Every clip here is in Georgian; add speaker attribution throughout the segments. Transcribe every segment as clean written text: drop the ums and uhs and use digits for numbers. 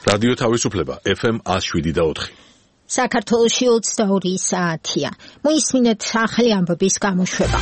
Speaker 1: რადიო თავისუფლება FM 107.4.
Speaker 2: საქართველოში 22 საათია. მოისმინეთ ახალი ამბების გამოშვება.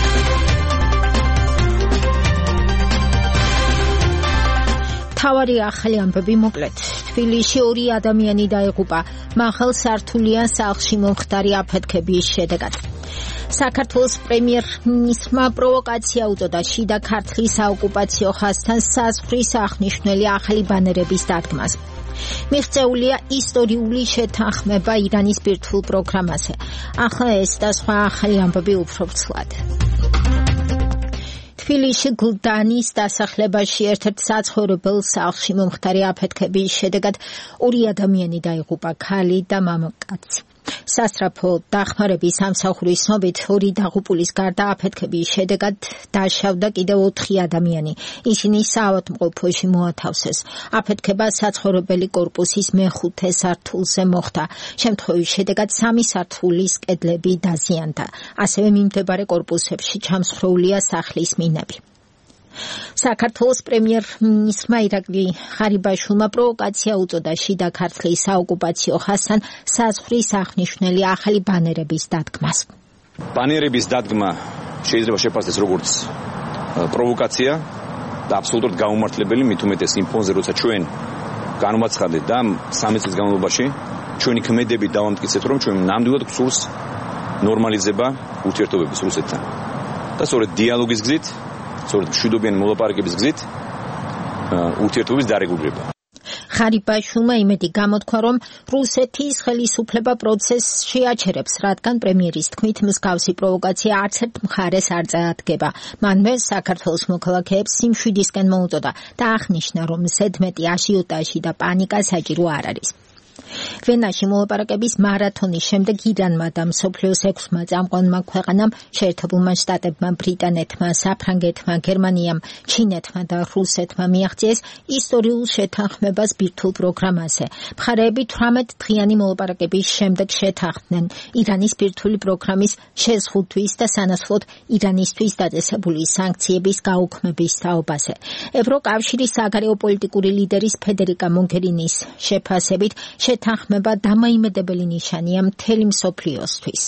Speaker 2: თავარი ახალი ამბები მოკლედ. თბილისში 2 ადამიანი დაიღუპა მაღალ სართულიან სახლში მომხდარი აფეთქების შედეგად. საქართველოს პრემიერ-მინისტრმა პროვოკაცია უწოდა შიდა ქართლის საოკუპაციო ხაზთან საზღვრის აღნიშნული ახალი ბანერების დადგმას. მიღწეულია ისტორიული შეთანხმება ირანის ბირთვულ პროგრამაზე. ახლა ეს და სხვა ახალი ამბები უფრო ვრცლად. თბილისში გლდანის დასახლებაში ერთ-ერთ საცხოვრებელ სახლში მომხდარი აფეთქების შედეგად 2 ადამიანი დაიღუპა, ქალი და მამაკაცი. სასწრაფო დახმარების სამსახურის ცნობით 2 დაღუპულის გარდა აფეთქების შედეგად დაშავდა კიდევ 4 ადამიანი. ისინი საავადმყოფოში მოათავსეს. აფეთქება საცხოვრებელი კორპუსის მე-5 სართულზე მოხდა. შემთხვევის შედეგად 3 სართულის კედლები დაზიანდა. ასევე მიმდებარე კორპუსებში ჩამსხვრეულია სახლის მინები. საქართველოს პრემიერ-მინისტრმა ირაკლი ღარიბაშვილმა პროვოკაცია უწოდა შიდა ქართლის საოკუპაციო ხაზთან საზღვრის აღნიშნული ახალი ბანერების დადგმას.
Speaker 3: ბანერების დადგმა შეიძლება შეფასდეს როგორც პროვოკაცია და აბსოლუტურად გაუმართლებელი, მით უმეტეს იმ ფონზე, როცა ჩვენ განვაცხადეთ და 3 წლის განმავლობაში ჩვენი ქმედებით დავამტკიცეთ, რომ ჩვენ ნამდვილად გვსურს ნორმალიზება ურთიერთობების რუსეთთან. და სწორედ დიალოგის გზით, სწორედ მშვიდობიანი მოლაპარაკების გზით ურთიერთობის დარეგულირება.
Speaker 2: ღარიბაშვილმა იმედი გამოთქვა, რომ რუსეთის ხელისუფლება პროცესს შეაჩერებს, რადგან პრემიერის თქმით მსგავსი პროვოკაცია არც ერთ მხარეს არ წაადგება. მანვე საქართველოს მოქალაქეებს სიმშვიდისკენ მოუწოდა და აღნიშნა, რომ ზედმეტი აჟიოტაჟი და პანიკა საჭირო არ არის. ვენაში მოლაპარაკების მარათონის შემდეგ ირანმა და მსოფლიოს 6-მა წამყვანმა ქვეყანამ, შეერთებულმა შტატებმა, ბრიტანეთმა, საფრანგეთმა, გერმანიამ, ჩინეთმა და რუსეთმა მიაღწიეს ისტორიულ შეთანხმებას ბირთვულ პროგრამაზე. მხარეები 18 დღიანი მოლაპარაკების შემდეგ შეთანხმდნენ ირანის ბირთვული პროგრამის შეზღუდვის და სანაცვლოდ ირანისთვის დაწესებული სანქციების გაუქმების თაობაზე. ევროკავშირის საგარეო პოლიტიკური ლიდერის ფედერიკა მოგერინის შეფასებით შეთანხმება დამოიმედებელი ნიშანია მთელი მსოფლიოსთვის.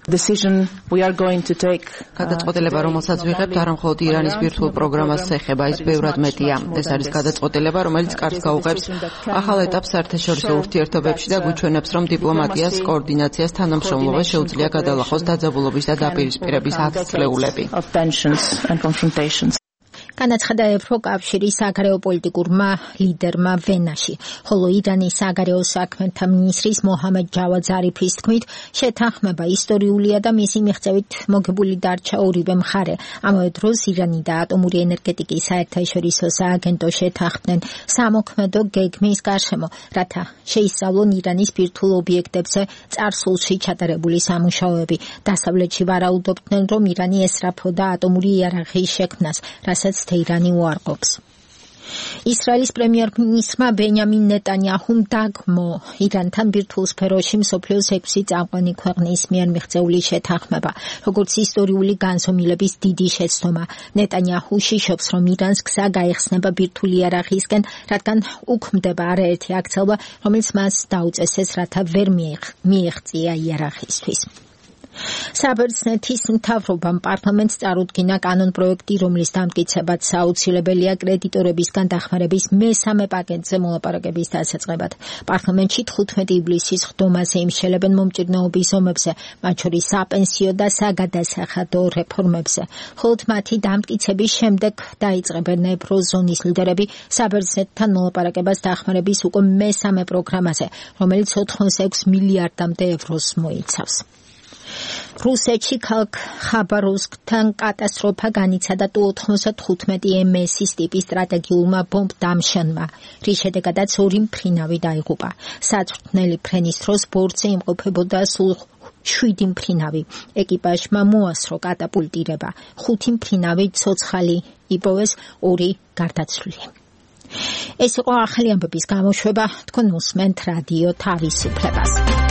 Speaker 4: გადაწყვეტილება, რომელსაც ვიღებთ, არა მხოლოდ ირანის ბირთვულ პროგრამას ეხება, ის ბევრად მეტია. ეს არის გადაწყვეტილება, რომელიც კარგს გაუღებს ახალ ეტაპს საერთაშორისო ურთიერთობებში და გვიჩვენებს, რომ დიპლომატიას, კოორდინაციას, თანამშრომლობას შეუძლია გადალახოს დაძაბულობის და დაპირისპირების ათწლეულები.
Speaker 2: განაცხადა ევროკავშირის საგარეო პოლიტიკურმა ლიდერმა ვენაში, ხოლო ირანის საგარეო საქმეთა მინისტრის მოჰამედ ჯავად ზარიფის თქმით, შეთანხმება ისტორიულია და მისი მიღწევით მოგებული დარჩა ორივე მხარე. ამავე დროს ირანი და ატომური ენერგეტიკის საერთაშორისო სააგენტო შეთანხმდნენ სამოქმედო გეგმის გარშემო, რათა შეისწავლონ ირანის ბირთვულ ობიექტებზე წარსულში ჩატარებული სამუშაოები. დასავლეთში ვარაუდობდნენ, რომ ირანი ესწრაფოდა ატომური იარაღის შექმნას, რასაც თეირანი უარყოფს. ისრაელის პრემიერ-მინისტრმა ბენიამინ ნეტანიაჰუმ დაგმო ირანთან ბირთვულ სფეროში მსოფლიოს 6 წამყვანი ქვეყნის მიერ მიღწეული შეთანხმება, როგორც ისტორიული განზომილების დიდი შეცდომა. ნეტანიაჰუ შიშობს, რომ ირანს გზა გაიხსნება ბირთვული იარაღისკენ, რადგან უქმდება არაერთი აქცელვა, რომელიც მას დაუწესეს, რათა ვერ მიეღწია იარაღისთვის. საბერძნეთის მთავრობამ პარლამენტს წარუდგინა კანონპროექტი, რომლის დამტკიცებაც აუცილებელია კრედიტორებისგან დახმარების მე-3 პაკეტზე მოლაპარაკების დასაწყებად. პარლამენტში 15 ივლისის ხდომაზე იმშელებენ მომჭირნეობის ომებზე, მათ შორის საპენსიო და საგადასახადო რეფორმებზე. ხოლო მათი დამტკიცების შემდეგ დაიწყებენ ევროზონის ლიდერები საბერძნეთთან მოლაპარაკებას დახმარების უკვე მე-3 პროგრამაზე, რომელიც 86 მილიარდამდე ევროს მოიცავს. რუსეთში ქალაქ ხაბაროვსკთან კატასტროფა განიცადა Tu-95 MS-ის ტიპის სტრატეგიულმა ბომბ-დამშენმა, რის შედეგადაც 2 მფრინავი დაიღუპა. საწვრთნელი ფრენის დროს ბორცზე იმყოფებოდა სულ 7 მფრინავი. ეკიპაჟმა მოასრო კატაპულტირება. 5 მფრინავი ცოცხალი იპოვეს, 2 გარდაცვლილი. ეს იყო ახალი ამბების გამოშვება. თქვენ უსმენთ რადიო თავისუფლებას.